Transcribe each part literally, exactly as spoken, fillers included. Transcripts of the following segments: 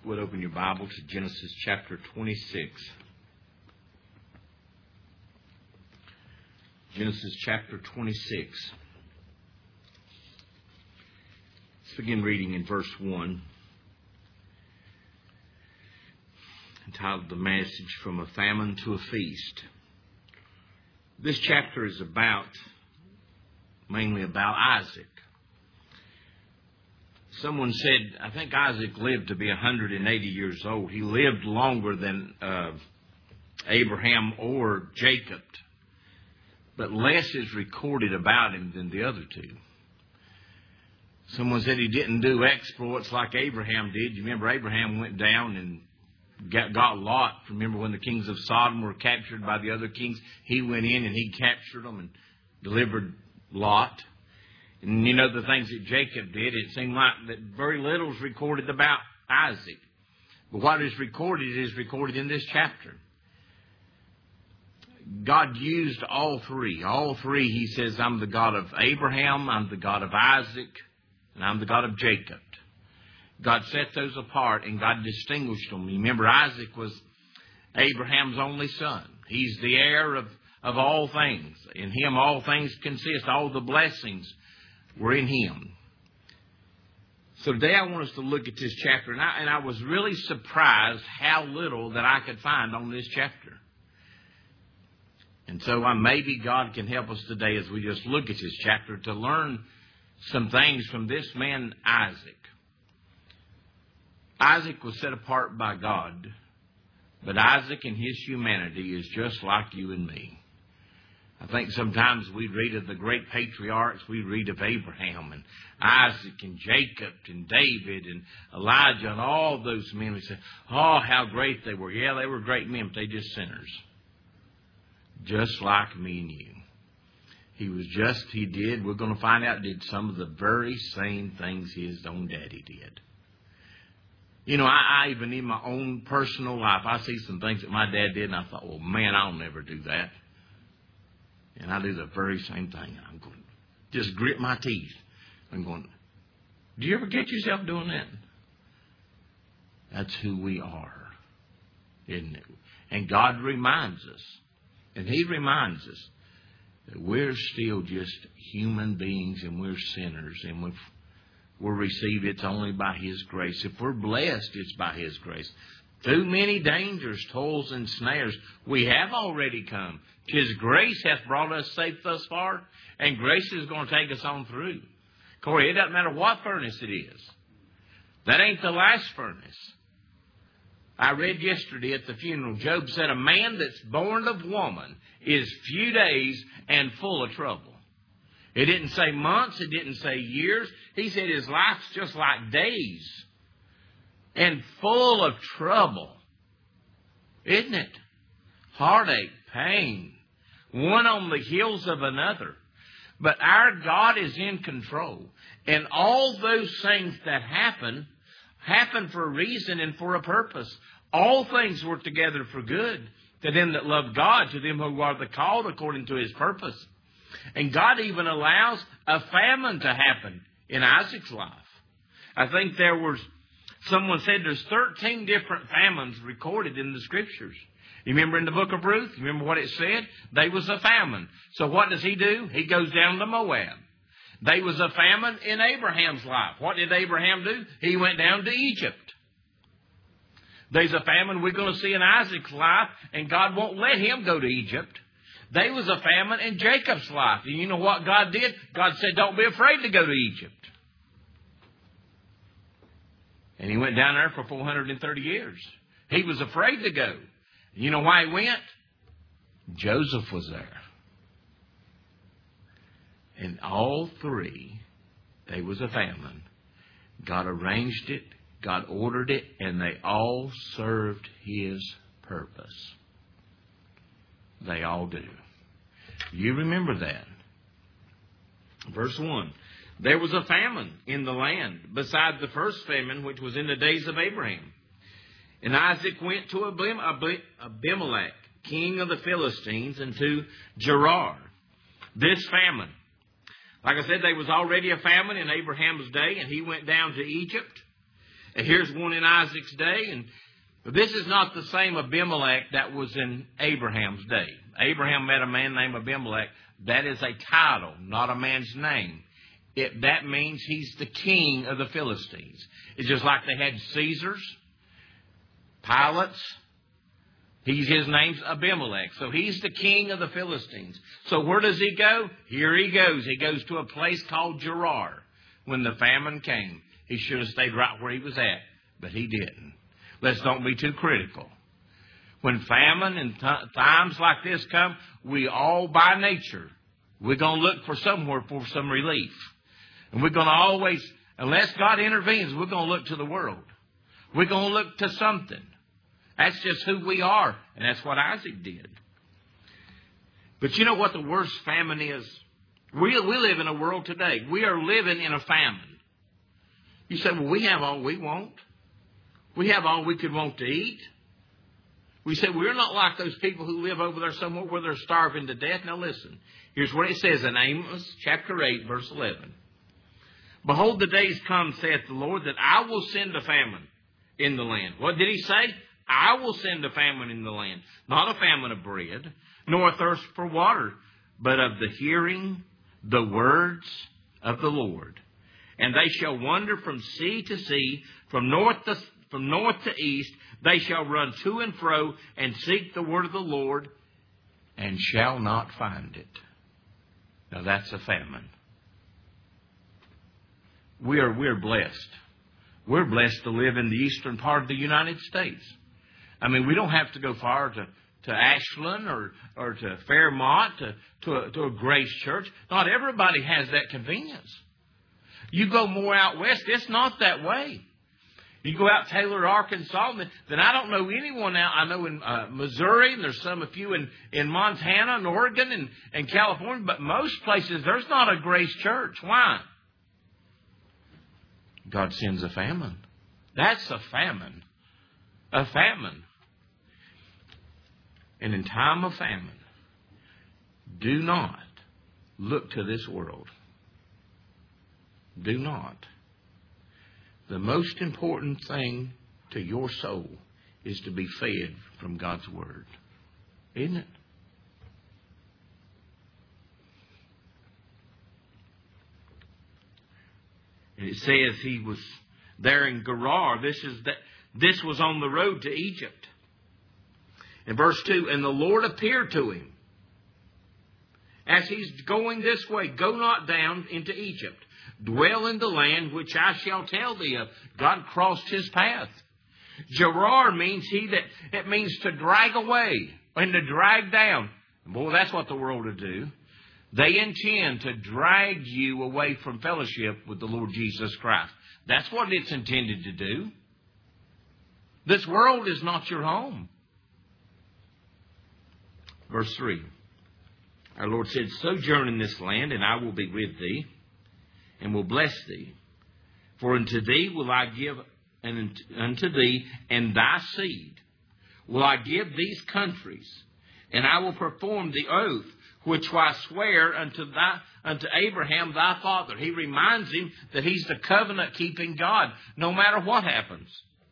would open your Bible to Genesis chapter twenty-six. Genesis chapter twenty-six. Let's begin reading in verse one. Entitled The Message from a Famine to a Feast. This chapter is about, mainly about Isaac. Someone said, I think Isaac lived to be one hundred eighty years old. He lived longer than uh, Abraham or Jacob. But less is recorded about him than the other two. Someone said he didn't do exploits like Abraham did. You remember Abraham went down and got, got Lot. Remember when the kings of Sodom were captured by the other kings? He went in and he captured them and delivered Lot. And you know the things that Jacob did, it seemed like that very little is recorded about Isaac. But what is recorded is recorded in this chapter. God used all three. All three, he says, I'm the God of Abraham, I'm the God of Isaac, and I'm the God of Jacob. God set those apart and God distinguished them. Remember, Isaac was Abraham's only son. He's the heir of, of all things. In him all things consist. All the blessings were in him. So today I want us to look at this chapter. And I, and I was really surprised how little that I could find on this chapter. And so uh, maybe God can help us today as we just look at this chapter to learn some things from this man Isaac. Isaac was set apart by God. But Isaac in his humanity is just like you and me. I think sometimes we read of the great patriarchs. We read of Abraham and Isaac and Jacob and David and Elijah and all those men. We say, oh, how great they were. Yeah, they were great men, but they just sinners. Just like me and you. He was just, he did, we're going to find out, did some of the very same things his own daddy did. You know, I, I even in my own personal life, I see some things that my dad did, and I thought, well, man, I'll never do that. And I do the very same thing. I'm going to just grit my teeth. I'm going, do you ever get yourself doing that? That's who we are, isn't it? And God reminds us, and He reminds us that we're still just human beings and we're sinners, and we've, we're received, it's only by His grace. If we're blessed, it's by His grace. Through many dangers, toils, and snares, we have already come. His grace hath brought us safe thus far, and grace is going to take us on through. Corey, it doesn't matter what furnace it is. That ain't the last furnace. I read yesterday at the funeral, Job said, a man that's born of woman is few days and full of trouble. It didn't say months, it didn't say years. He said his life's just like days. And full of trouble. Isn't it? Heartache, pain. One on the heels of another. But our God is in control. And all those things that happen, happen for a reason and for a purpose. All things work together for good. To them that love God, to them who are the called according to His purpose. And God even allows a famine to happen in Isaac's life. I think there was... Someone said there's thirteen different famines recorded in the Scriptures. You remember in the book of Ruth? You remember what it said? They was a famine. So what does he do? He goes down to Moab. They was a famine in Abraham's life. What did Abraham do? He went down to Egypt. There's a famine we're going to see in Isaac's life, and God won't let him go to Egypt. There was a famine in Jacob's life. And you know what God did? God said, don't be afraid to go to Egypt. And he went down there for four hundred thirty years. He was afraid to go. You know why he went? Joseph was there. And all three, there was a famine. God arranged it. God ordered it. And they all served His purpose. They all do. You remember that. Verse one. There was a famine in the land, beside the first famine, which was in the days of Abraham. And Isaac went to Abimelech, king of the Philistines, and to Gerar. This famine. Like I said, there was already a famine in Abraham's day, and he went down to Egypt. And here's one in Isaac's day. And this is not the same Abimelech that was in Abraham's day. Abraham met a man named Abimelech. That is a title, not a man's name. It, that means he's the king of the Philistines. It's just like they had Caesars, Pilates. He's, his name's Abimelech. So he's the king of the Philistines. So where does he go? Here he goes. He goes to a place called Gerar. When the famine came, he should have stayed right where he was at, but he didn't. Let's don't be too critical. When famine and t- times like this come, we all by nature, we're going to look for somewhere for some relief. And we're going to always, unless God intervenes, we're going to look to the world. We're going to look to something. That's just who we are. And that's what Isaac did. But you know what the worst famine is? We, we live in a world today. We are living in a famine. You say, well, we have all we want. We have all we could want to eat. We say, we're not like those people who live over there somewhere where they're starving to death. Now listen, here's what it says in Amos chapter eight, verse eleven. Behold, the days come, saith the Lord, that I will send a famine in the land. What did he say? I will send a famine in the land. Not a famine of bread, nor a thirst for water, but of the hearing the words of the Lord. And they shall wander from sea to sea, from north to, from north to east. They shall run to and fro and seek the word of the Lord, and shall not find it. Now that's a famine. We are, we're blessed. We're blessed to live in the eastern part of the United States. I mean, we don't have to go far to, to Ashland or, or to Fairmont, to, to, a, to a Grace Church. Not everybody has that convenience. You go more out west, it's not that way. You go out Taylor, Arkansas, then I don't know anyone out. I know in uh, Missouri, and there's some a few in, in Montana and Oregon and, and California, but most places there's not a Grace Church. Why? God sends a famine. That's a famine. A famine. And in time of famine, do not look to this world. Do not. The most important thing to your soul is to be fed from God's Word. Isn't it? And it says he was there in Gerar. This is that. This was on the road to Egypt. In verse two, and the Lord appeared to him as he's going this way. Go not down into Egypt. Dwell in the land which I shall tell thee of. God crossed his path. Gerar means he that it means to drag away and to drag down. Boy, that's what the world will do. They intend to drag you away from fellowship with the Lord Jesus Christ. That's what it's intended to do. This world is not your home. Verse three. Our Lord said, sojourn in this land, and I will be with thee, and will bless thee. For unto thee will I give, and unto thee and thy seed will I give these countries, and I will perform the oath which I swear unto thy unto Abraham thy father. He reminds him that he's the covenant-keeping God, no matter what happens.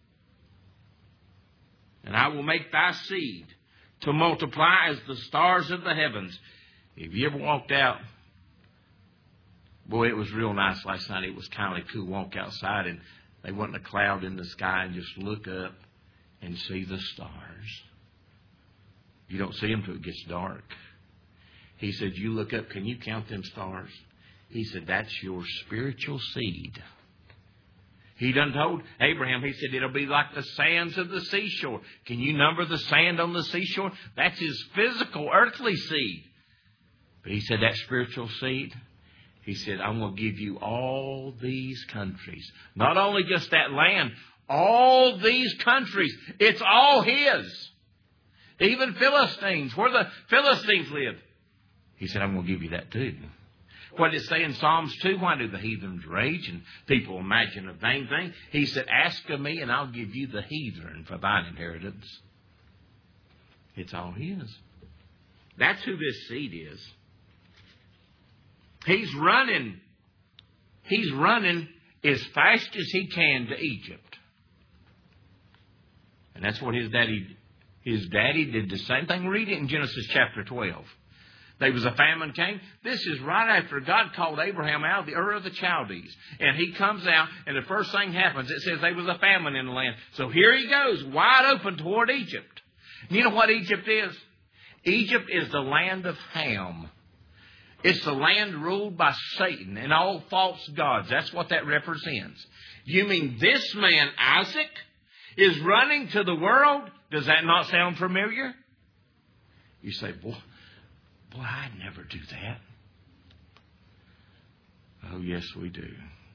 And I will make thy seed to multiply as the stars of the heavens. Have you ever walked out? Boy, it was real nice last night. It was kind of cool. Walk outside and there wasn't a cloud in the sky, and just look up and see the stars. You don't see them till it gets dark. He said, you look up, can you count them stars? He said, that's your spiritual seed. He done told Abraham, he said, it'll be like the sands of the seashore. Can you number the sand on the seashore? That's his physical, earthly seed. But he said, that spiritual seed, he said, I'm going to give you all these countries. Not only just that land, all these countries. It's all his. Even Philistines, where the Philistines lived. He said, I'm going to give you that too. What did it say in Psalms two? Why do the heathens rage and people imagine a vain thing? He said, ask of me and I'll give you the heathen for thine inheritance. It's all his. That's who this seed is. He's running. He's running as fast as he can to Egypt. And that's what his daddy, his daddy did the same thing. Read it in Genesis chapter twelve. There was a famine came. This is right after God called Abraham out of the Ur of the Chaldees. And he comes out, and the first thing happens, it says there was a famine in the land. So here he goes, wide open toward Egypt. You know what Egypt is? Egypt is the land of Ham. It's the land ruled by Satan and all false gods. That's what that represents. You mean this man, Isaac, is running to the world? Does that not sound familiar? You say, boy, boy, I'd never do that. Oh, yes, we do.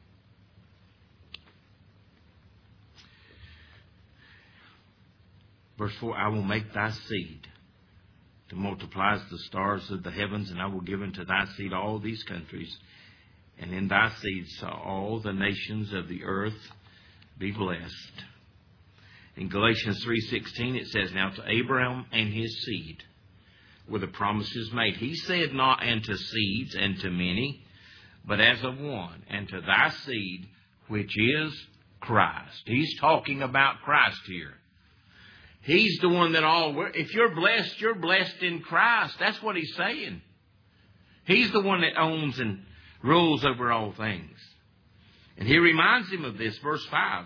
Verse four, I will make thy seed to multiply as the stars of the heavens, and I will give unto thy seed all these countries, and in thy seed shall all the nations of the earth be blessed. In Galatians three sixteen it says, now to Abraham and his seed were the promises made. He said not unto seeds and to many, but as of one, and to thy seed, which is Christ. He's talking about Christ here. He's the one that all, if you're blessed, you're blessed in Christ. That's what he's saying. He's the one that owns and rules over all things. And he reminds him of this, verse five.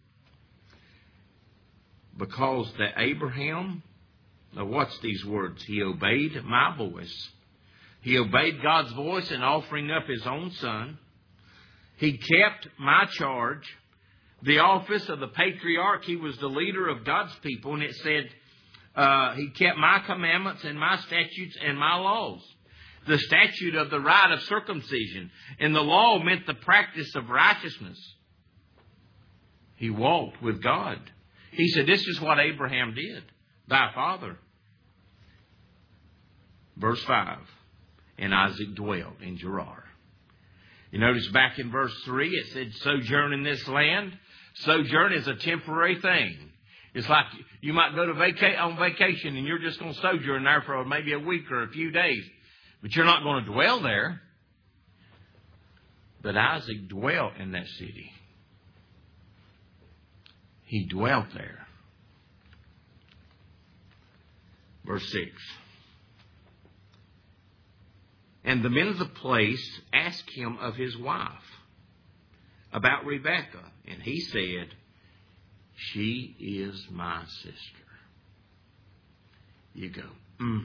Because that Abraham, now what's these words? He obeyed my voice. He obeyed God's voice in offering up his own son. He kept my charge. The office of the patriarch, he was the leader of God's people. And it said, uh, he kept my commandments and my statutes and my laws. The statute of the rite of circumcision. And the law meant the practice of righteousness. He walked with God. He said, this is what Abraham did. Thy father. Verse five. And Isaac dwelt in Gerar. You notice back in verse three, it said, sojourn in this land. Sojourn is a temporary thing. It's like you might go to vaca- on vacation and you're just going to sojourn there for maybe a week or a few days. But you're not going to dwell there. But Isaac dwelt in that city. He dwelt there. Verse six. And the men of the place asked him of his wife, about Rebekah. And he said, she is my sister. You go, mm.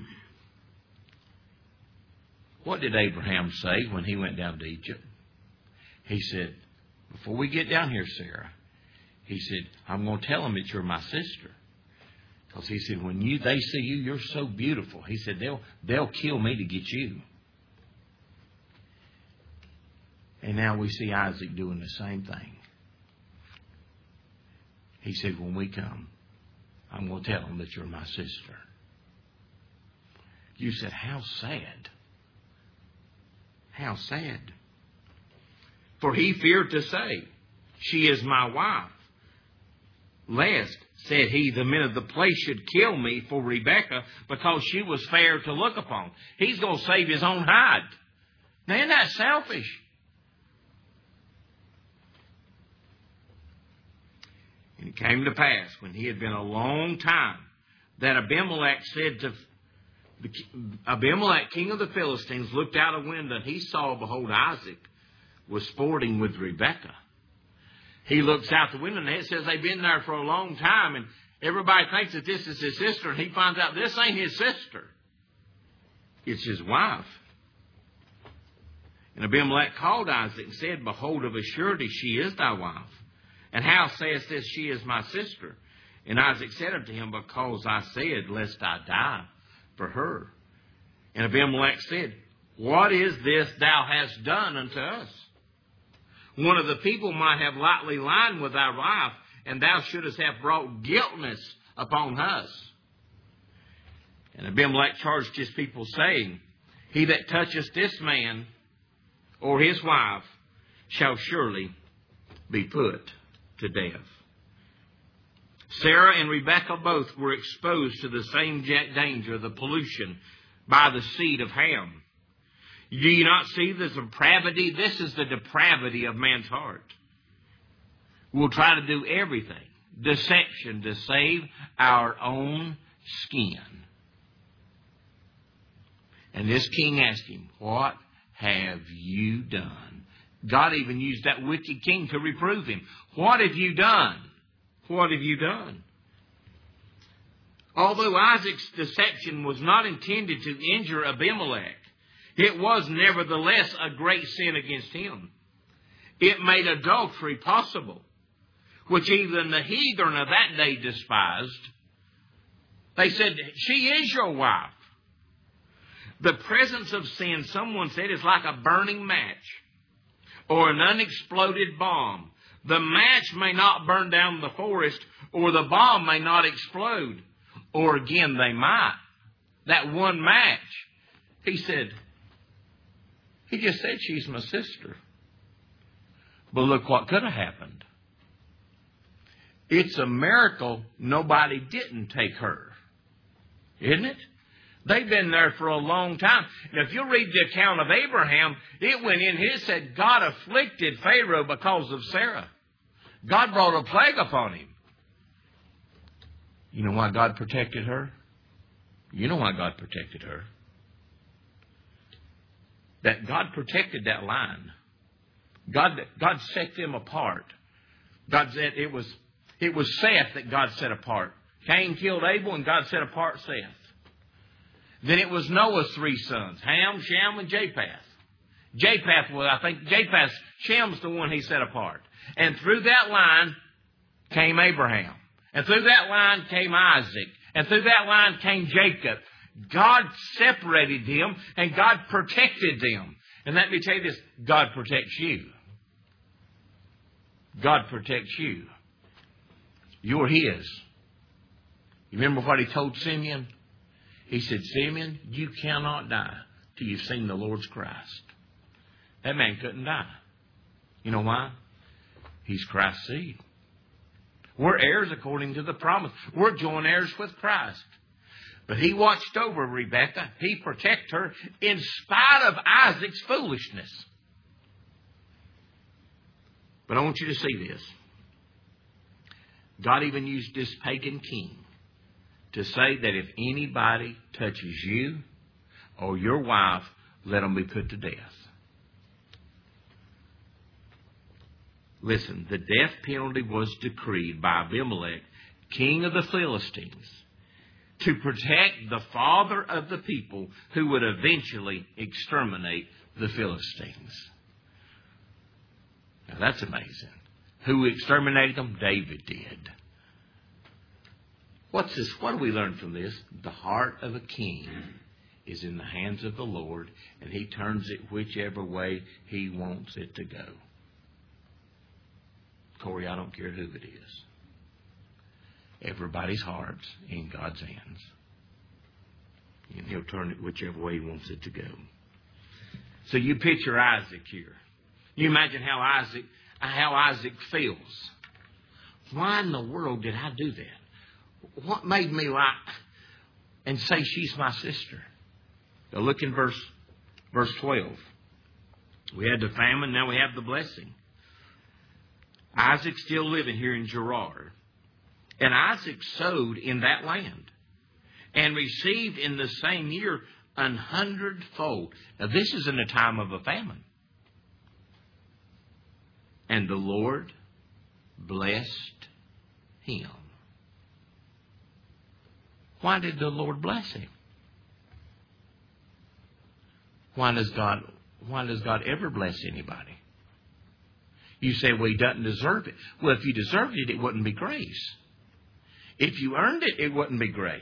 What did Abraham say when he went down to Egypt? He said, before we get down here, Sarah, he said, I'm going to tell them that you're my sister. Because he said, when you they see you, you're so beautiful. He said, they'll, they'll kill me to get you. And now we see Isaac doing the same thing. He said, when we come, I'm going to tell them that you're my sister. You said, how sad. How sad. For he feared to say, she is my wife. Lest, said he, the men of the place should kill me for Rebekah because she was fair to look upon. He's going to save his own hide. Now, isn't that selfish? And it came to pass, when he had been a long time, that Abimelech said to the, Abimelech, king of the Philistines, looked out a window, and he saw, behold, Isaac was sporting with Rebekah. He looks out the window, and it says they've been there for a long time, and everybody thinks that this is his sister, and he finds out this ain't his sister. It's his wife. And Abimelech called Isaac and said, behold, of a surety she is thy wife. And how sayest this, she is my sister? And Isaac said unto him, because I said, lest I die for her. And Abimelech said, what is this thou hast done unto us? One of the people might have lightly lined with thy wife, and thou shouldest have brought guiltness upon us. And Abimelech charged his people, saying, he that toucheth this man or his wife shall surely be put to death. Sarah and Rebekah both were exposed to the same danger, the pollution, by the seed of Ham. Do you not see the depravity? This is the depravity of man's heart. We'll try to do everything deception to save our own skin. And this king asked him, what have you done? God even used that wicked king to reprove him. What have you done? What have you done? Although Isaac's deception was not intended to injure Abimelech, it was nevertheless a great sin against him. It made adultery possible, which even the heathen of that day despised. They said, she is your wife. The presence of sin, someone said, is like a burning match or an unexploded bomb. The match may not burn down the forest, or the bomb may not explode. Or again, they might. That one match. He said, he just said she's my sister. But look what could have happened. It's a miracle nobody didn't take her. Isn't it? They've been there for a long time. And if you read the account of Abraham, it went in here, it said God afflicted Pharaoh because of Sarah. God brought a plague upon him. You know why God protected her? You know why God protected her? That God protected that line. God, God set them apart. God said it was, it was Seth that God set apart. Cain killed Abel and God set apart Seth. Then it was Noah's three sons, Ham, Shem, and Japheth. Japheth was, I think, Japheth, Shem's the one he set apart. And through that line came Abraham. And through that line came Isaac. And through that line came Jacob. God separated them and God protected them. And let me tell you this, God protects you. God protects you. You're His. You remember what He told Simeon? He said, Simeon, you cannot die till you've seen the Lord's Christ. That man couldn't die. You know why? He's Christ's seed. We're heirs according to the promise. We're joint heirs with Christ. But He watched over Rebekah. He protected her in spite of Isaac's foolishness. But I want you to see this. God even used this pagan king to say that if anybody touches you or your wife, let them be put to death. Listen, the death penalty was decreed by Abimelech, king of the Philistines, to protect the father of the people who would eventually exterminate the Philistines. Now that's amazing. Who exterminated them? David did. What's this? What do we learn from this? The heart of a king is in the hands of the Lord, and He turns it whichever way He wants it to go. Corey, I don't care who it is. Everybody's heart's in God's hands. And He'll turn it whichever way He wants it to go. So you picture Isaac here. You imagine how Isaac, how Isaac feels. Why in the world did I do that? What made me lie and say she's my sister? Now look in verse, verse twelve. We had the famine, now we have the blessing. Isaac's still living here in Gerar. And Isaac sowed in that land and received in the same year an hundredfold. Now this is in a time of a famine. And the Lord blessed him. Why did the Lord bless him? Why does God, why does God ever bless anybody? You say, well, he doesn't deserve it. Well, if you deserved it, it wouldn't be grace. If you earned it, it wouldn't be grace.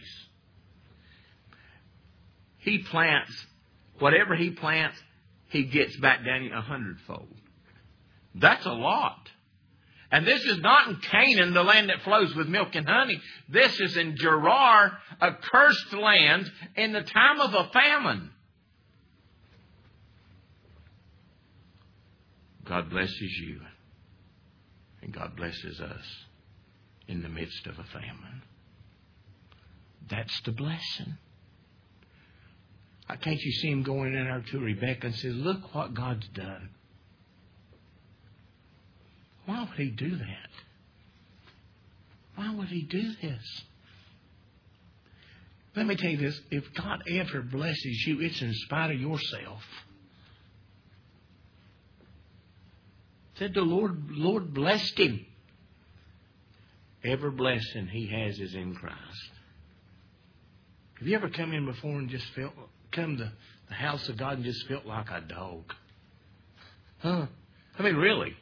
He plants, whatever he plants, he gets back down a hundredfold. That's a lot. And this is not in Canaan, the land that flows with milk and honey. This is in Gerar, a cursed land, in the time of a famine. God blesses you. And God blesses us in the midst of a famine. That's the blessing. Can't you see him going in there to Rebekah and say, look what God's done. Why would he do that? Why would He do this? Let me tell you this. If God ever blesses you, it's in spite of yourself. Said the Lord, Lord blessed him. Every blessing He has is in Christ. Have you ever come in before and just felt, come to the house of God and just felt like a dog? Huh? I mean, really.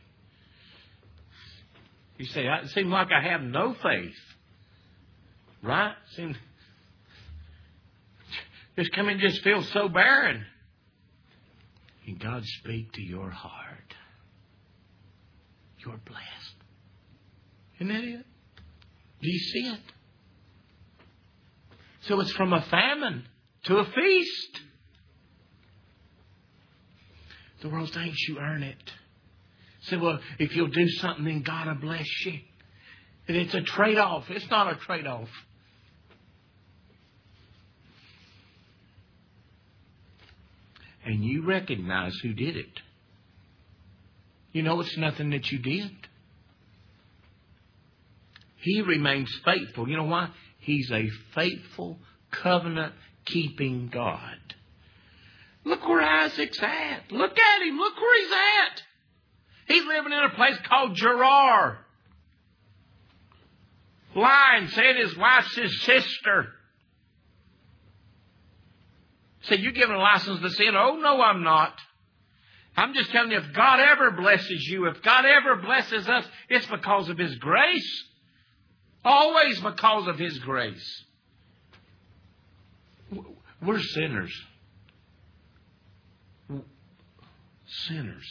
You say, it seems like I have no faith. Right? Seems, just come in and just feel so barren. And God speak to your heart. You're blessed. Isn't that it? Do you see it? So it's from a famine to a feast. The world thinks you earn it. Say, well, if you'll do something, then God will bless you. And it's a trade-off. It's not a trade-off. And you recognize who did it. You know it's nothing that you did. He remains faithful. You know why? He's a faithful, covenant-keeping God. Look where Isaac's at. Look at him. Look where he's at. He's living in a place called Gerar. Lying, saying his wife's his sister. Say, you're giving a license to sin? Oh, no, I'm not. I'm just telling you, if God ever blesses you, if God ever blesses us, it's because of His grace. Always because of His grace. We're sinners. Sinners.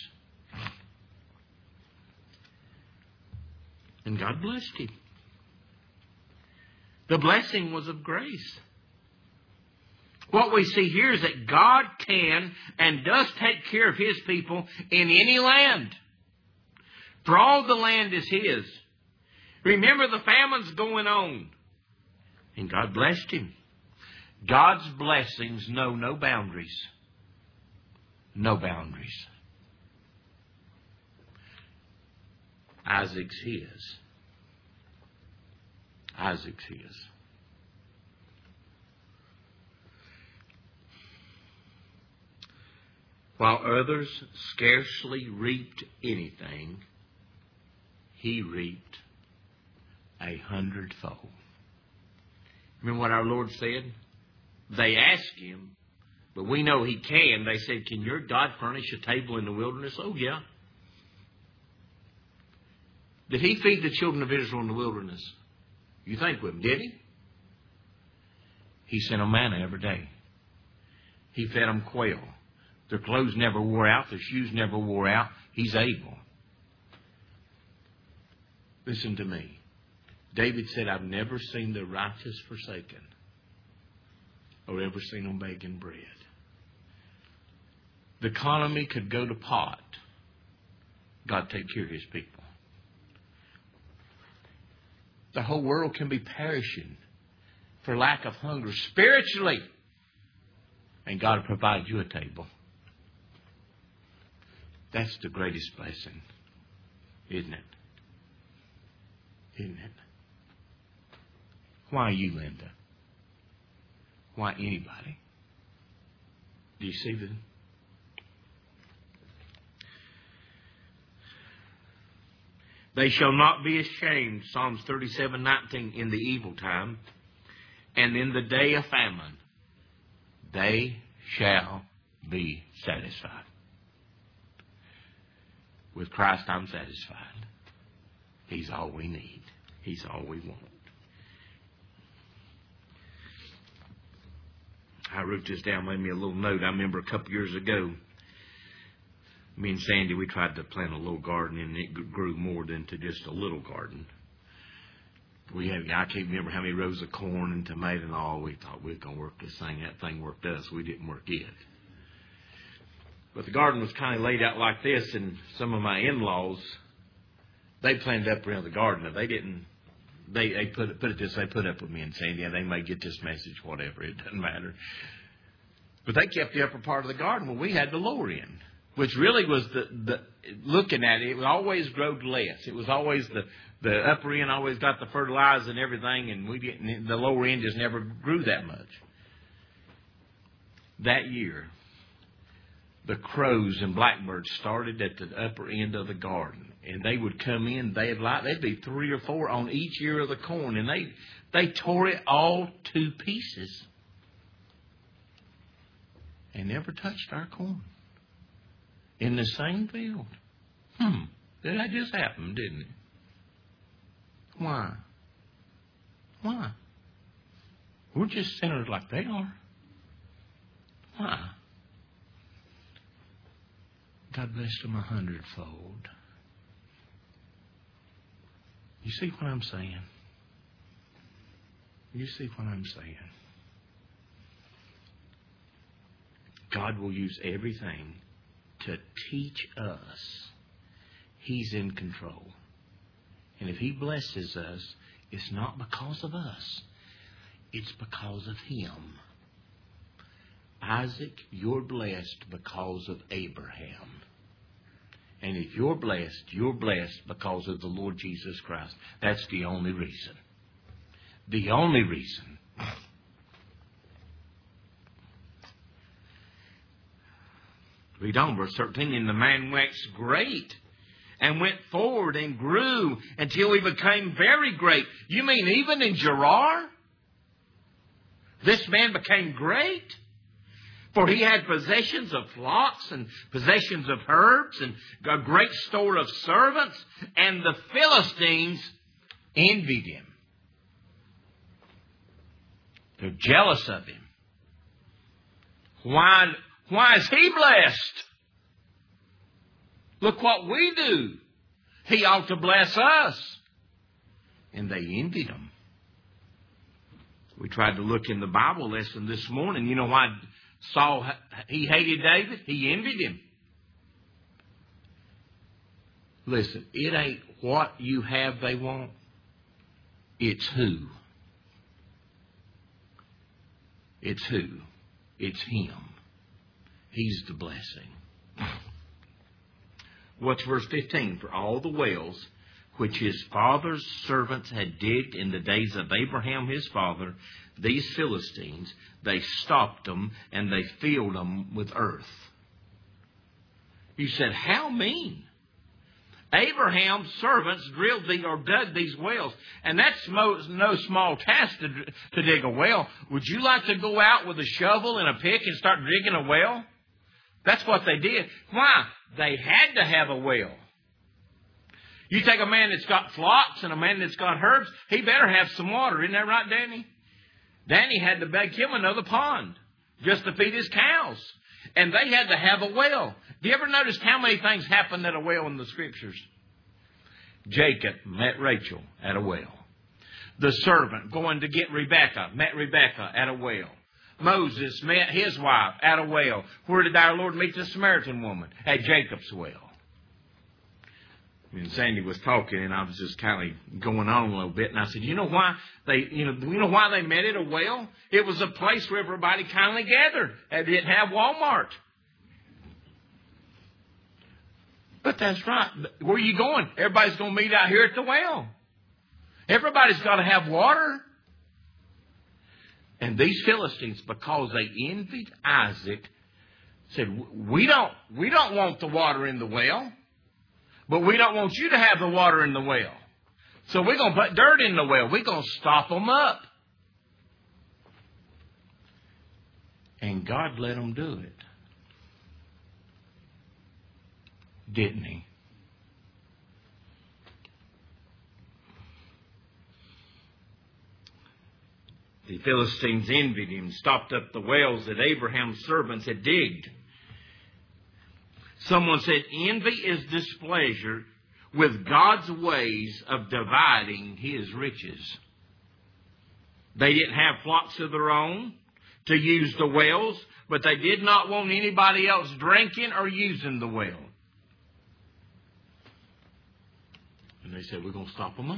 And God blessed him. The blessing was of grace. What we see here is that God can and does take care of His people in any land. For all the land is His. Remember, the famine's going on. And God blessed him. God's blessings know no boundaries. No boundaries. Isaac's his. Isaac's his. While others scarcely reaped anything, he reaped a hundredfold. Remember what our Lord said? They asked him, but we know He can. They said, can your God furnish a table in the wilderness? Oh, yeah. Did He feed the children of Israel in the wilderness? You think with them, did He? He sent them manna every day. He fed them quail. Their clothes never wore out. Their shoes never wore out. He's able. Listen to me. David said, I've never seen the righteous forsaken or ever seen them begging bread. The economy could go to pot. God take care of His people. The whole world can be perishing for lack of hunger spiritually. And God will provide you a table. That's the greatest blessing, isn't it? Isn't it? Why you, Linda? Why anybody? Do you see them? They shall not be ashamed, Psalms thirty-seven nineteen, in the evil time, and in the day of famine, they shall be satisfied. With Christ, I'm satisfied. He's all we need. He's all we want. I wrote this down, made me a little note. I remember a couple years ago, me and Sandy, we tried to plant a little garden, and it grew more than to just a little garden. We had, I can't remember how many rows of corn and tomato and all. We thought we were going to work this thing. That thing worked us. We didn't work it. But the garden was kind of laid out like this, and some of my in-laws, they planted up around the garden. They didn't, they, they put it, put it this, they put up with me and Sandy. They may get this message, whatever, it doesn't matter. But they kept the upper part of the garden when we had the lower end. which really was the, the looking at it, it always growed less. It was always the, the upper end always got the fertilizer and everything, and we didn't, the lower end just never grew that much. That year, the crows and blackbirds started at the upper end of the garden, and they would come in. They'd like there'd be three or four on each ear of the corn, and they they tore it all to pieces, and never touched our corn in the same field. Hmm, that just happened, didn't it? Why? Why? We're just sinners like they are. Why? God blessed them a hundredfold. You see what I'm saying? You see what I'm saying? God will use everything to teach us He's in control. And if He blesses us, it's not because of us. It's because of Him. Isaac, you're blessed because of Abraham. And if you're blessed, you're blessed because of the Lord Jesus Christ. That's the only reason. The only reason. Read on, verse thirteen. And the man waxed great and went forward and grew until he became very great. You mean even in Gerar? This man became great? For he had possessions of flocks and possessions of herds and a great store of servants. And the Philistines envied him. They're jealous of him. Why, why is he blessed? Look what we do. He ought to bless us. And they envied him. We tried to look in the Bible lesson this morning. You know why Saul, he hated David? He envied him. Listen, it ain't what you have they want. It's who. It's who. It's Him. He's the blessing. What's verse fifteen? For all the wells which his father's servants had digged in the days of Abraham his father, these Philistines, they stopped them and they filled them with earth. You said, how mean? Abraham's servants drilled the, or dug these wells. And that's no small task to, to dig a well. Would you like to go out with a shovel and a pick and start digging a well? That's what they did. Why? They had to have a well. You take a man that's got flocks and a man that's got herds, he better have some water. Isn't that right, Danny? Danny had to beg him another pond just to feed his cows. And they had to have a well. Do you ever notice how many things happened at a well in the Scriptures? Jacob met Rachel at a well. The servant going to get Rebekah met Rebekah at a well. Moses met his wife at a well. Where did our Lord meet the Samaritan woman? At Jacob's well. And Sandy was talking, and I was just kind of going on a little bit. And I said, you know why they, you know, you know why they met at a well? It was a place where everybody kind of gathered. They didn't have Walmart. But that's right. Where are you going? Everybody's going to meet out here at the well. Everybody's got to have water. And these Philistines, because they envied Isaac, said, we don't, we don't want the water in the well. But we don't want you to have the water in the well. So we're going to put dirt in the well. We're going to stop them up. And God let them do it. Didn't He? The Philistines envied him, stopped up the wells that Abraham's servants had digged. Someone said, envy is displeasure with God's ways of dividing His riches. They didn't have flocks of their own to use the wells, but they did not want anybody else drinking or using the well. And they said, we're going to stop them up.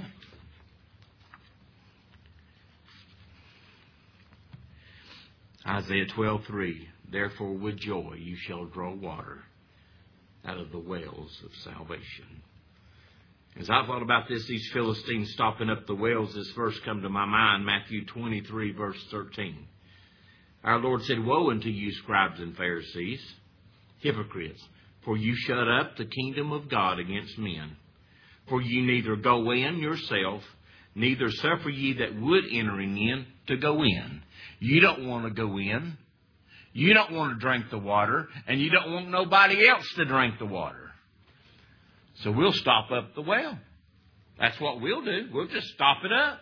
Isaiah twelve three. Therefore with joy you shall draw water out of the wells of salvation. As I thought about this, these Philistines stopping up the wells, this verse come to my mind, Matthew twenty-three, verse thirteen. Our Lord said, "Woe unto you, scribes and Pharisees, hypocrites, for you shut up the kingdom of God against men. For you neither go in yourself, neither suffer ye that would enter in to go in." You don't want to go in. You don't want to drink the water, and you don't want nobody else to drink the water. So we'll stop up the well. That's what we'll do. We'll just stop it up.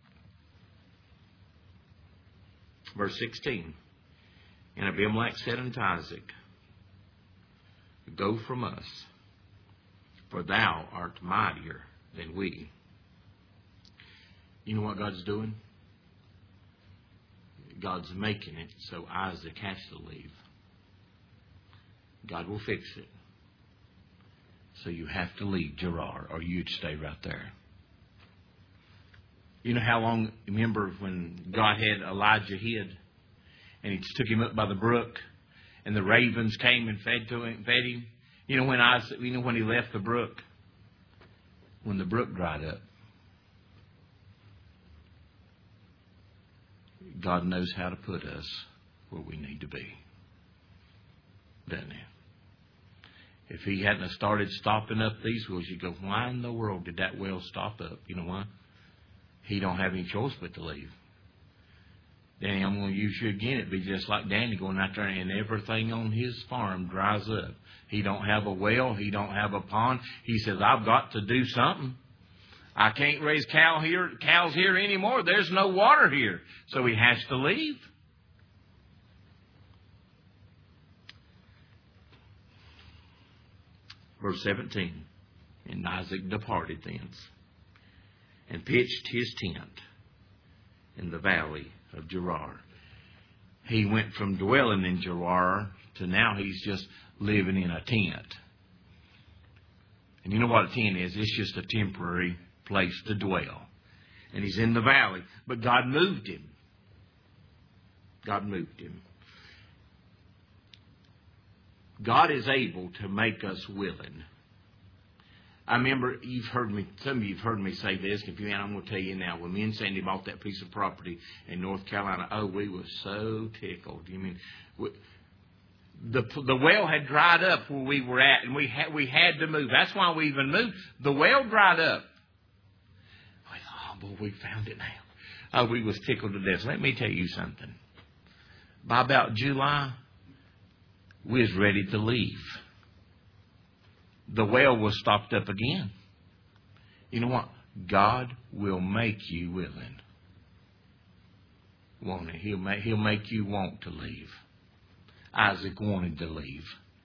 Verse sixteen. And Abimelech said unto Isaac, "Go from us, for thou art mightier than we." You know what God's doing? God's making it so Isaac has to leave. God will fix it. So you have to leave Gerar, or you'd stay right there. You know how long, remember when God had Elijah hid, and he took him up by the brook, and the ravens came and fed to him, fed him? You know when Isaac, you know when he left the brook? When the brook dried up. God knows how to put us where we need to be. Doesn't he? If he hadn't started stopping up these wells, you go, why in the world did that well stop up? You know why? He don't have any choice but to leave. Danny, I'm going to use you again. It'd be just like Danny going out there and everything on his farm dries up. He don't have a well. He don't have a pond. He says, I've got to do something. I can't raise cow here, cows here anymore. There's no water here. So he has to leave. Verse seventeen. And Isaac departed thence, and pitched his tent in the valley of Gerar. He went from dwelling in Gerar to now he's just living in a tent. And you know what a tent is? It's just a temporary place to dwell. And he's in the valley. But God moved him. God moved him. God is able to make us willing. I remember you've heard me, some of you have heard me say this. If you ain't, I'm going to tell you now. When me and Sandy bought that piece of property in North Carolina, oh, we were so tickled. You mean, we, the the well had dried up where we were at, and we had we had to move. That's why we even moved. The well dried up. I thought, oh boy, we found it now. Oh, we was tickled to death. Let me tell you something. By about July, we was ready to leave. The well was stopped up again. You know what? God will make you willing. Won't he? He'll make, he'll make you want to leave. Isaac wanted to leave.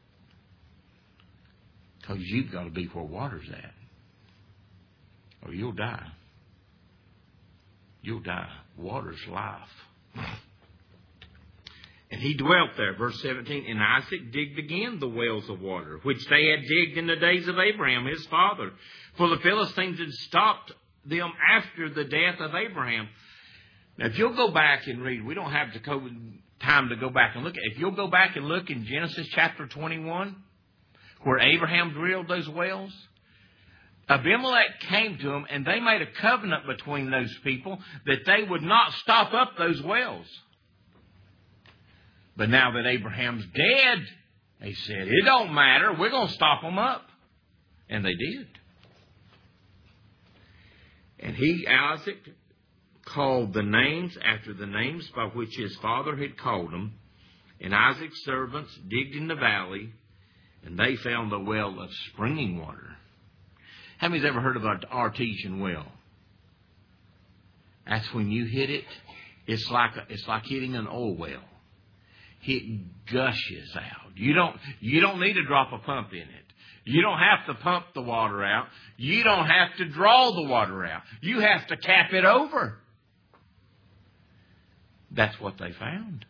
Because you've got to be where water's at. Or you'll die. You'll die. Water's life. And he dwelt there, verse seventeen, and Isaac digged again the wells of water, which they had digged in the days of Abraham, his father. For the Philistines had stopped them after the death of Abraham. Now, if you'll go back and read, we don't have time to go back and look at it. If you'll go back and look in Genesis chapter twenty-one, where Abraham drilled those wells, Abimelech came to them, and they made a covenant between those people that they would not stop up those wells. But now that Abraham's dead, they said, it don't matter. We're going to stop them up. And they did. And he, Isaac, called the names after the names by which his father had called them. And Isaac's servants digged in the valley, and they found the well of springing water. How many's ever heard of an artesian well? That's when you hit it, it's like a, it's like hitting an oil well. It gushes out. You don't, you don't need to drop a pump in it. You don't have to pump the water out. You don't have to draw the water out. You have to cap it over. That's what they found.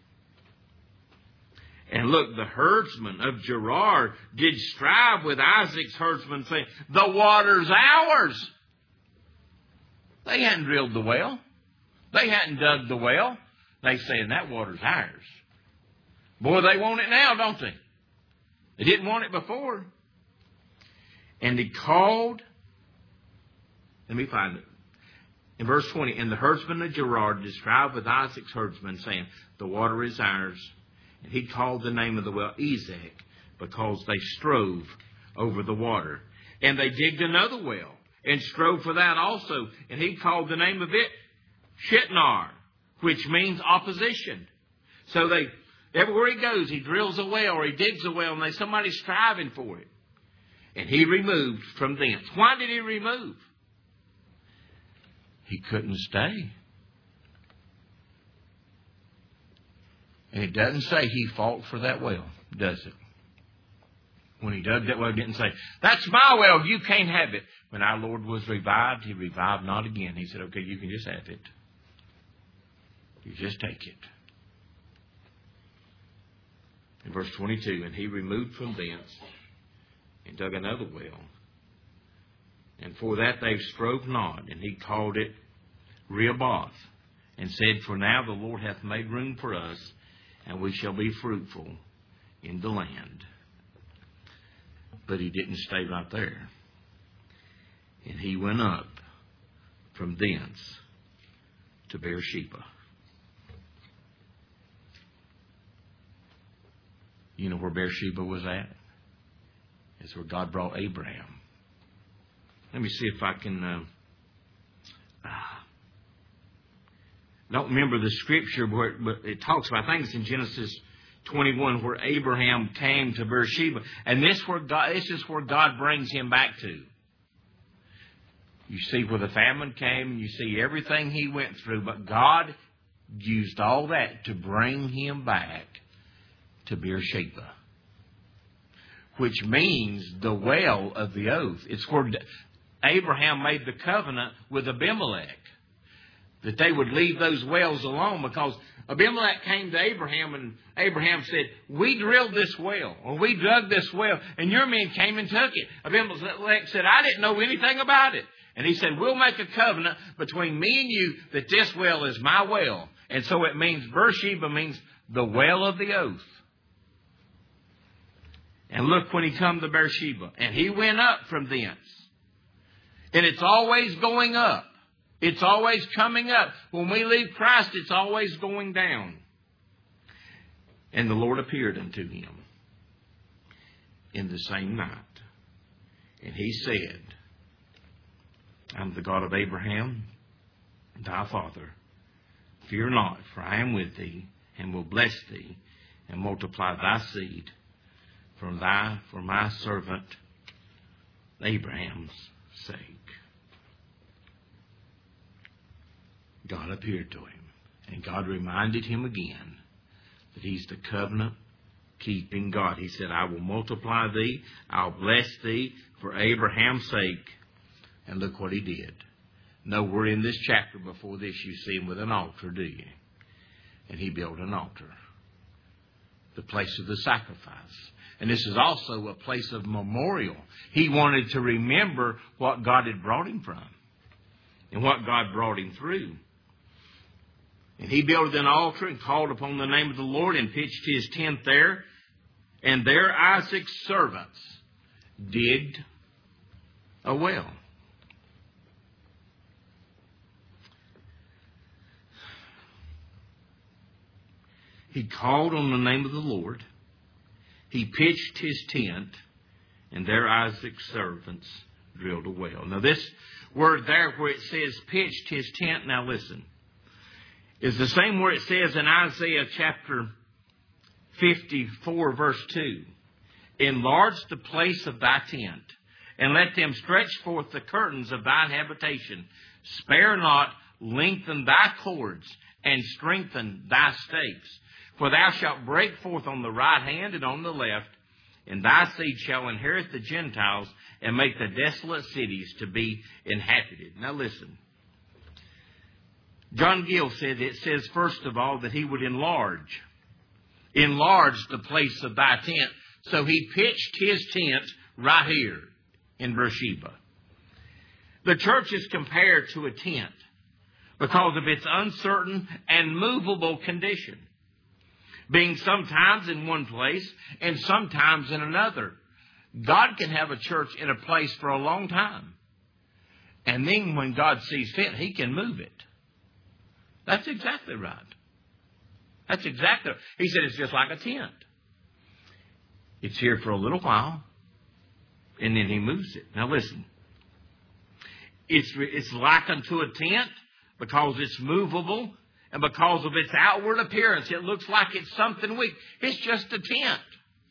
And look, the herdsmen of Gerar did strive with Isaac's herdsmen, saying, the water's ours. They hadn't drilled the well. They hadn't dug the well. They saying that water's ours. Boy, they want it now, don't they? They didn't want it before. And he called, let me find it. In verse twenty, and the herdsman of Gerar described with Isaac's herdsman, saying, the water is ours. And he called the name of the well Ezek, because they strove over the water. And they digged another well, and strove for that also. And he called the name of it Shitnar, which means opposition. So they, everywhere he goes, he drills a well or he digs a well, and there's somebody striving for it. And he removed from thence. Why did he remove? He couldn't stay. And it doesn't say he fought for that well, does it? When he dug that well, it didn't say, that's my well, you can't have it. When our Lord was revived, he revived not again. He said, okay, you can just have it. You just take it. In verse twenty-two, and he removed from thence and dug another well. And for that they strove not, and he called it Rehoboth, and said, for now the Lord hath made room for us, and we shall be fruitful in the land. But he didn't stay right there. And he went up from thence to Beersheba. You know where Beersheba was at? It's where God brought Abraham. Let me see if I can... Uh, uh, don't remember the scripture, where it, but it talks about, I think it's in Genesis twenty-one, where Abraham came to Beersheba. And this, where God, this is where God brings him back to. You see where the famine came, and you see everything he went through. But God used all that to bring him back to Beersheba, which means the well of the oath. It's where Abraham made the covenant with Abimelech, that they would leave those wells alone, because Abimelech came to Abraham, and Abraham said, we drilled this well, or we dug this well, and your men came and took it. Abimelech said, I didn't know anything about it. And he said, we'll make a covenant between me and you that this well is my well. And so it means, Beersheba means the well of the oath. And look, when he come to Beersheba, and he went up from thence. And it's always going up. It's always coming up. When we leave Christ, it's always going down. And the Lord appeared unto him in the same night. And he said, I'm the God of Abraham, thy father. Fear not, for I am with thee, and will bless thee, and multiply thy seed for thy, for my servant Abraham's sake. God appeared to him, and God reminded him again that he's the covenant-keeping God. He said, I will multiply thee, I'll bless thee for Abraham's sake. And look what he did. Nowhere in this chapter before this you see him with an altar, do you? And he built an altar, the place of the sacrifice. And this is also a place of memorial. He wanted to remember what God had brought him from and what God brought him through. And he built an altar and called upon the name of the Lord and pitched his tent there. And there Isaac's servants digged a well. He called on the name of the Lord. He pitched his tent, and there Isaac's servants drilled a well. Now this word there where it says pitched his tent, now listen, is the same word it says in Isaiah chapter fifty-four verse two. Enlarge the place of thy tent, and let them stretch forth the curtains of thine habitation. Spare not, lengthen thy cords, and strengthen thy stakes. For thou shalt break forth on the right hand and on the left, and thy seed shall inherit the Gentiles and make the desolate cities to be inhabited. Now listen. John Gill said, it says first of all that he would enlarge. Enlarge the place of thy tent. So he pitched his tent right here in Beersheba. The church is compared to a tent because of its uncertain and movable condition. being sometimes in one place and sometimes in another. God can have a church in a place for a long time. And then when God sees fit, He can move it. That's exactly right. That's exactly right. He said it's just like a tent. It's here for a little while, and then He moves it. Now listen. It's, it's like unto a tent because it's movable, and because of its outward appearance, it looks like it's something weak. It's just a tent.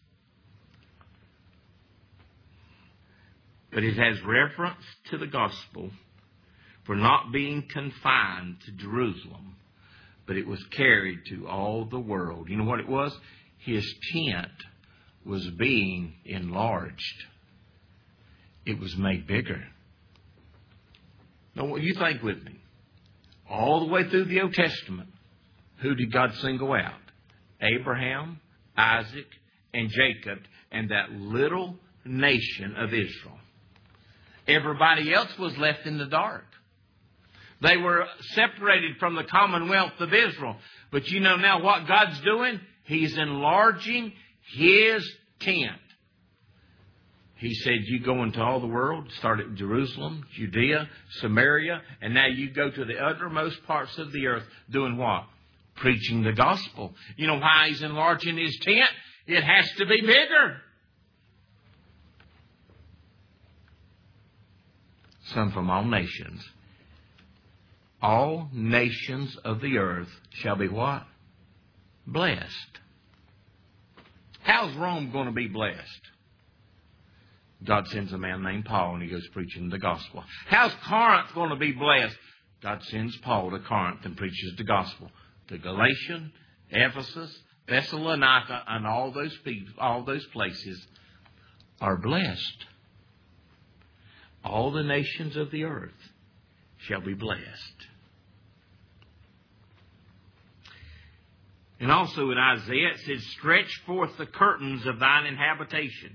But it has reference to the gospel for not being confined to Jerusalem, but it was carried to all the world. You know what it was? His tent was being enlarged. It was made bigger. Now, what you think with me? All the way through the Old Testament, who did God single out? Abraham, Isaac, and Jacob, and that little nation of Israel. Everybody else was left in the dark. They were separated from the commonwealth of Israel. But you know now what God's doing? He's enlarging His tent. He said, you go into all the world, start at Jerusalem, Judea, Samaria, and now you go to the uttermost parts of the earth doing what? Preaching the gospel. You know why He's enlarging His tent? It has to be bigger. Some from all nations. All nations of the earth shall be what? Blessed. How's Rome going to be blessed? God sends a man named Paul and he goes preaching the gospel. How's Corinth going to be blessed? God sends Paul to Corinth and preaches the gospel. To Galatia, Ephesus, Thessalonica, and all those people, all those places are blessed. All the nations of the earth shall be blessed. And also in Isaiah it says, stretch forth the curtains of thine habitation.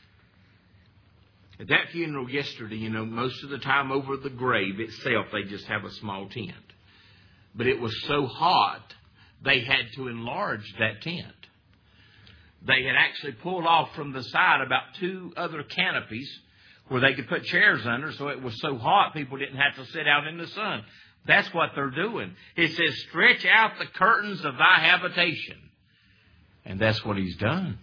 At that funeral yesterday, you know, most of the time over the grave itself, they just have a small tent. But it was so hot, they had to enlarge that tent. They had actually pulled off from the side about two other canopies where they could put chairs under, so it was so hot people didn't have to sit out in the sun. That's what they're doing. It says, stretch out the curtains of thy habitation. And that's what He's done.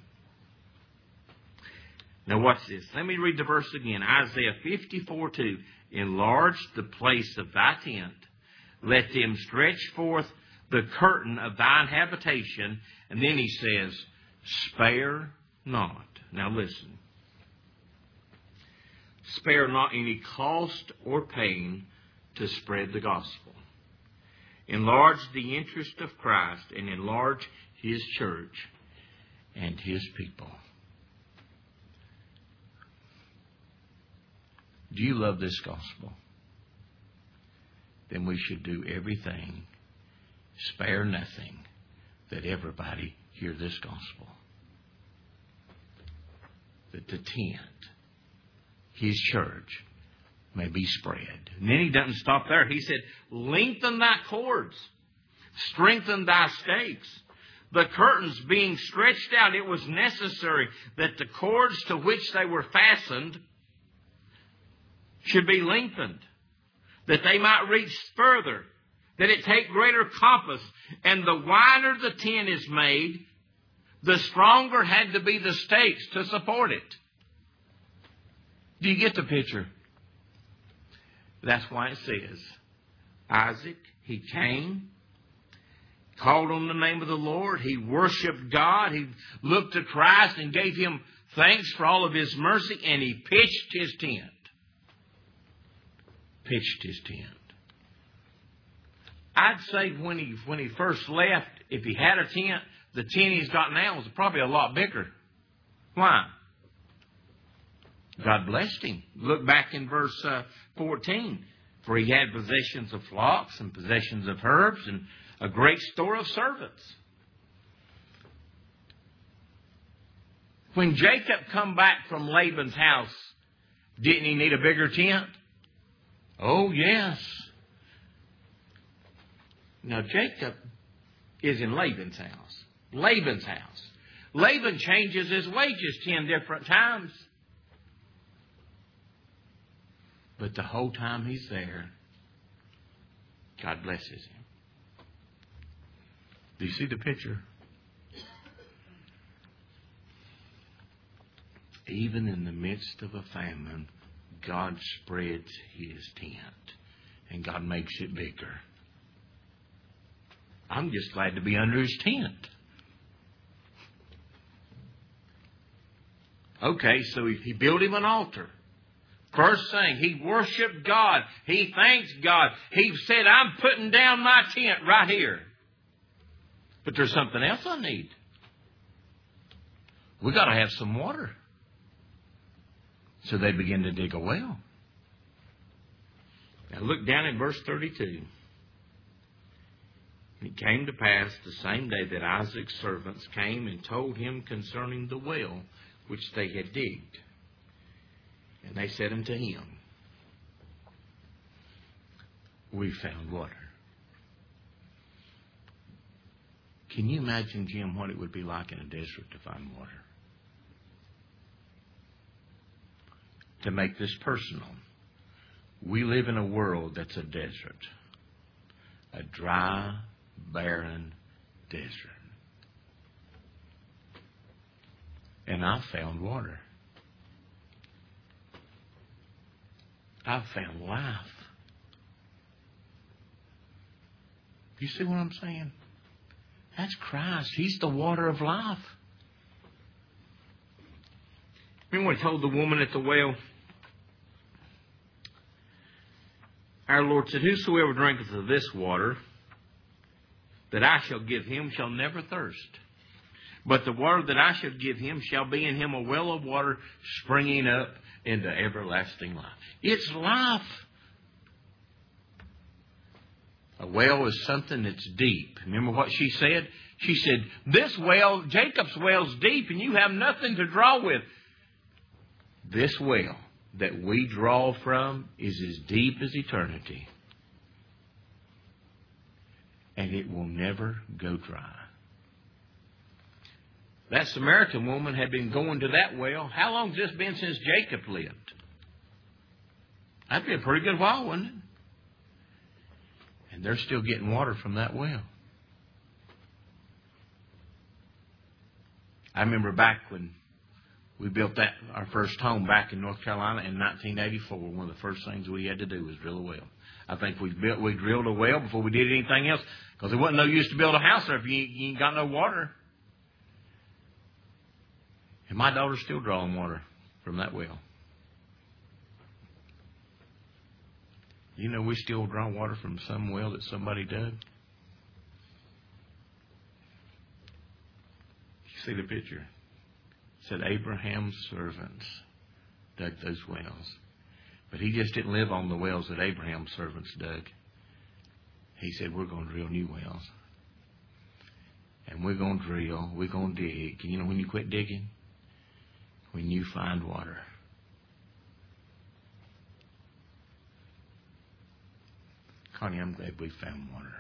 Now watch this. Let me read the verse again. Isaiah fifty-four two. Enlarge the place of thy tent. Let them stretch forth the curtain of thine habitation. And then He says, spare not. Now listen. Spare not any cost or pain to spread the gospel. Enlarge the interest of Christ and enlarge His church and His people. Do you love this gospel? Then we should do everything, spare nothing, that everybody hear this gospel. That the tent, His church, may be spread. And then He doesn't stop there. He said, lengthen thy cords, strengthen thy stakes. The curtains being stretched out, it was necessary that the cords to which they were fastened should be lengthened, that they might reach further, that it take greater compass. And the wider the tent is made, the stronger had to be the stakes to support it. Do you get the picture? That's why it says, Isaac, he came, called on the name of the Lord, he worshiped God, he looked to Christ and gave Him thanks for all of His mercy, and he pitched his tent. Pitched his tent. I'd say when he when he first left, if he had a tent, the tent he's got now is probably a lot bigger. Why? God blessed him. Look back in verse uh, fourteen. For he had possessions of flocks and possessions of herds and a great store of servants. When Jacob come back from Laban's house, didn't he need a bigger tent? Oh, yes. Now, Jacob is in Laban's house. Laban's house. Laban changes his wages ten different times. But the whole time he's there, God blesses him. Do you see the picture? Even in the midst of a famine, God spreads His tent. And God makes it bigger. I'm just glad to be under His tent. Okay, so he, he built him an altar. First thing, he worshiped God. He thanks God. He said, I'm putting down my tent right here. But there's something else I need. We got to have some water. So they begin to dig a well. Now look down at verse thirty-two. It came to pass the same day that Isaac's servants came and told him concerning the well which they had digged. And they said unto him, We found water. Can you imagine, Jim, what it would be like in a desert to find water? To make this personal, we live in a world that's a desert. A dry, barren desert. And I found water. I found life. You see what I'm saying? That's Christ. He's the water of life. Remember when he told the woman at the well? Our Lord said, Whosoever drinketh of this water that I shall give him shall never thirst. But the water that I shall give him shall be in him a well of water springing up into everlasting life. It's life. A well is something that's deep. Remember what she said? She said, this well, Jacob's well's deep and you have nothing to draw with. This well that we draw from is as deep as eternity. And it will never go dry. That Samaritan woman had been going to that well. How long has this been since Jacob lived? That'd be a pretty good while, wouldn't it? And they're still getting water from that well. I remember back when we built that our first home back in North Carolina in nineteen eighty-four. One of the first things we had to do was drill a well. I think we built we drilled a well before we did anything else because it wasn't no use to build a house there if you, you ain't got no water. And my daughter's still drawing water from that well. You know, we still draw water from some well that somebody dug. You see the picture? It said Abraham's servants dug those wells. But he just didn't live on the wells that Abraham's servants dug. He said, we're going to drill new wells. And we're going to drill. We're going to dig. And you know when you quit digging? When you find water. Connie, I'm glad we found water.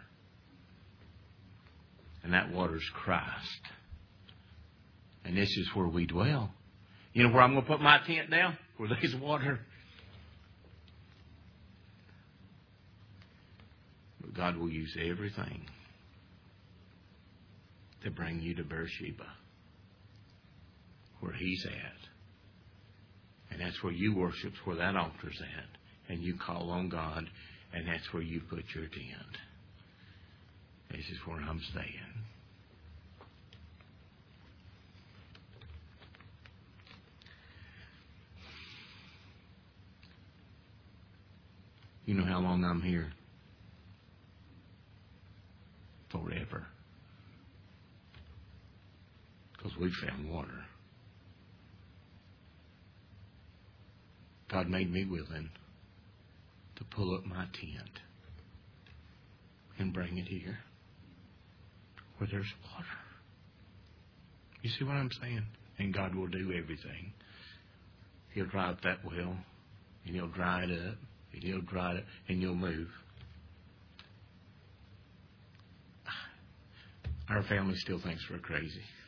And that water's Christ. And this is where we dwell. You know where I'm going to put my tent down? Where there's water. But God will use everything to bring you to Beersheba, where He's at. And that's where you worship, where that altar's at. And you call on God, and that's where you put your tent. This is where I'm staying. You know how long I'm here? Forever. Because we found water. God made me willing to pull up my tent and bring it here where there's water. You see what I'm saying? And God will do everything. He'll dry up that well, and He'll dry it up, and He'll dry it up, and you'll move. Our family still thinks we're crazy.